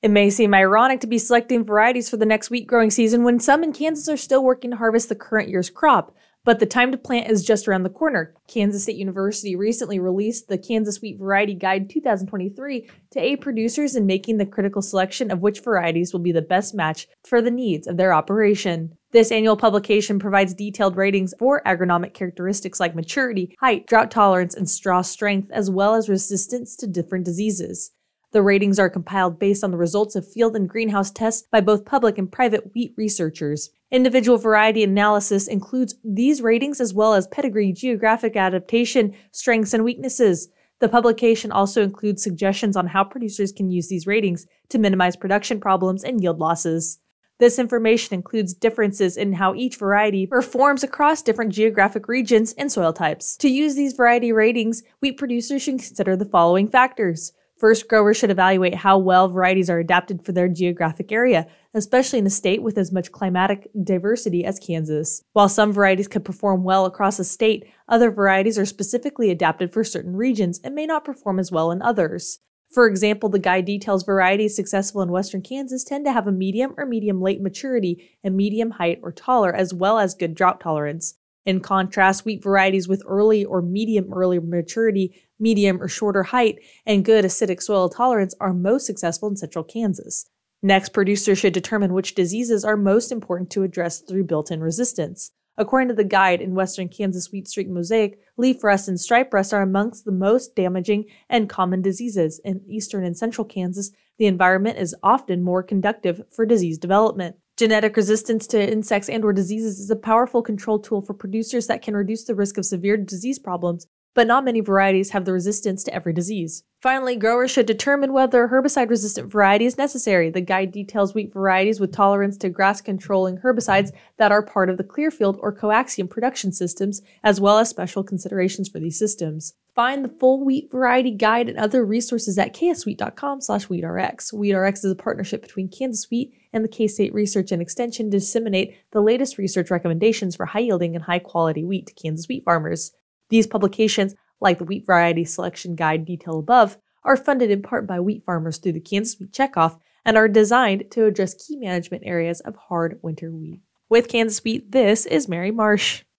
It may seem ironic to be selecting varieties for the next wheat growing season when some in Kansas are still working to harvest the current year's crop, but the time to plant is just around the corner. Kansas State University recently released the Kansas Wheat Variety Guide 2023 to aid producers in making the critical selection of which varieties will be the best match for the needs of their operation. This annual publication provides detailed ratings for agronomic characteristics like maturity, height, drought tolerance, and straw strength, as well as resistance to different diseases. The ratings are compiled based on the results of field and greenhouse tests by both public and private wheat researchers. Individual variety analysis includes these ratings as well as pedigree, geographic adaptation, strengths, and weaknesses. The publication also includes suggestions on how producers can use these ratings to minimize production problems and yield losses. This information includes differences in how each variety performs across different geographic regions and soil types. To use these variety ratings, wheat producers should consider the following factors. First, growers should evaluate how well varieties are adapted for their geographic area, especially in a state with as much climatic diversity as Kansas. While some varieties could perform well across a state, other varieties are specifically adapted for certain regions and may not perform as well in others. For example, the guide details varieties successful in western Kansas tend to have a medium or medium-late maturity and medium height or taller, as well as good drought tolerance. In contrast, wheat varieties with early or medium early maturity, medium or shorter height, and good acidic soil tolerance are most successful in central Kansas. Next, producers should determine which diseases are most important to address through built-in resistance. According to the guide, in western Kansas wheat streak mosaic, leaf rust and stripe rust are amongst the most damaging and common diseases. In eastern and central Kansas, the environment is often more conducive for disease development. Genetic resistance to insects and/or diseases is a powerful control tool for producers that can reduce the risk of severe disease problems, but not many varieties have the resistance to every disease. Finally, growers should determine whether a herbicide-resistant variety is necessary. The guide details wheat varieties with tolerance to grass-controlling herbicides that are part of the Clearfield or coaxium production systems, as well as special considerations for these systems. Find the full wheat variety guide and other resources at kswheat.com/wheatrx. WheatRx is a partnership between Kansas Wheat and the K-State Research and Extension to disseminate the latest research recommendations for high-yielding and high-quality wheat to Kansas wheat farmers. These publications, like the Wheat Variety Selection Guide detailed above, are funded in part by wheat farmers through the Kansas Wheat Checkoff and are designed to address key management areas of hard winter wheat. With Kansas Wheat, this is Mary Marsh.